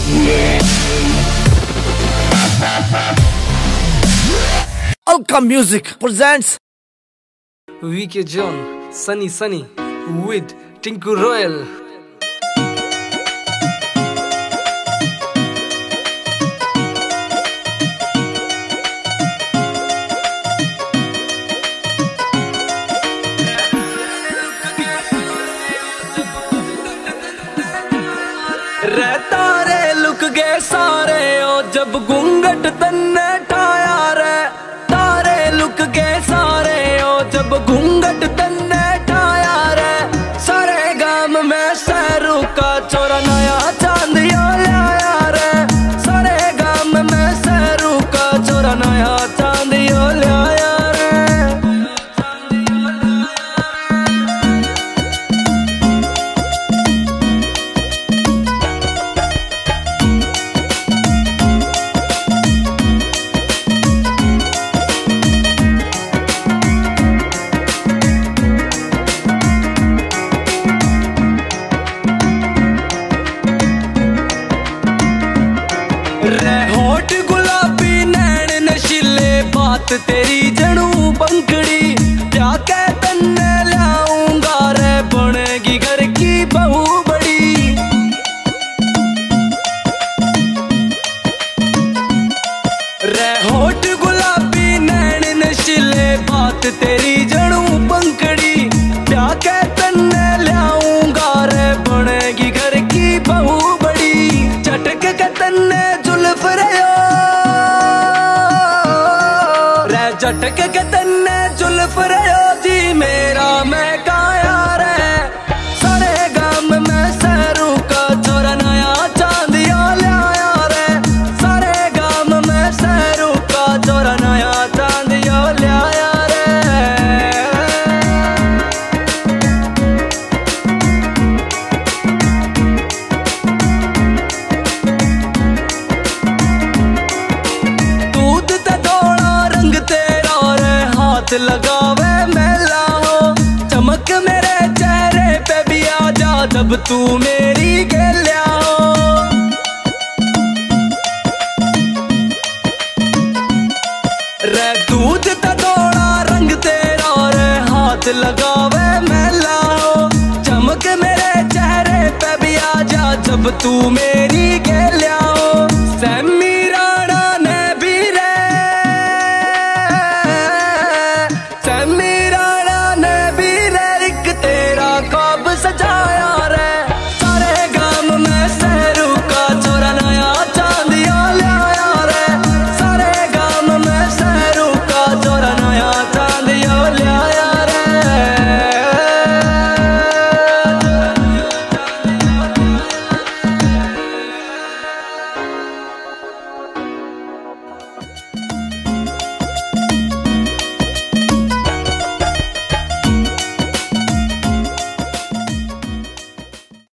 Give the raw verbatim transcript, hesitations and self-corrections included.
Alka Music presents V K John, Sunny Sunny with Tinku Royal. रहता रे look गए सारे ओ जब घूंघट तन्ने ठाया रे, तारे लुक गए सारे ओ जब घूंघट तन्ने ठाया रे। सारे गाम में सैरू का चोरा नया चांदिया लाया रे, सारे गाम में सैरू का चोरा नया चांदिया लाया रे। होठ गुलाबी नैन नशीले बात तेरी जणू पंखड़ी, क्या कह तन्ने लाऊंगा रे बनेगी घर की बहू बड़ी। रे होठ गुलाबी नैन नशीले बात तेरी जणू पंखड़ी, क्या कह तन्ने लाऊंगा रे बनेगी घर की बहू बड़ी। चटक के तन्ने जुल्फ रयो रे, झटक के तन्ने जुल्फ रयो जी मेरा मैं काया रे। सारे गाम में सैरू का चोरा नया चांदिया लाया रे, सारे गाम में सैरू का चोरा नया चांदिया लाया रे। दूध ते धोला रंग तेरा रे, हाथ लगावे मैला हो। चमक मेरे चेहरे पे भी आ जा जब तू मेरी गेल्या हो। रे दूध ते धोला रंग तेरा रे, हाथ लगावे मैला हो। चमक मेरे चेहरे पे भी आ जा जब तू मेरी गेल्या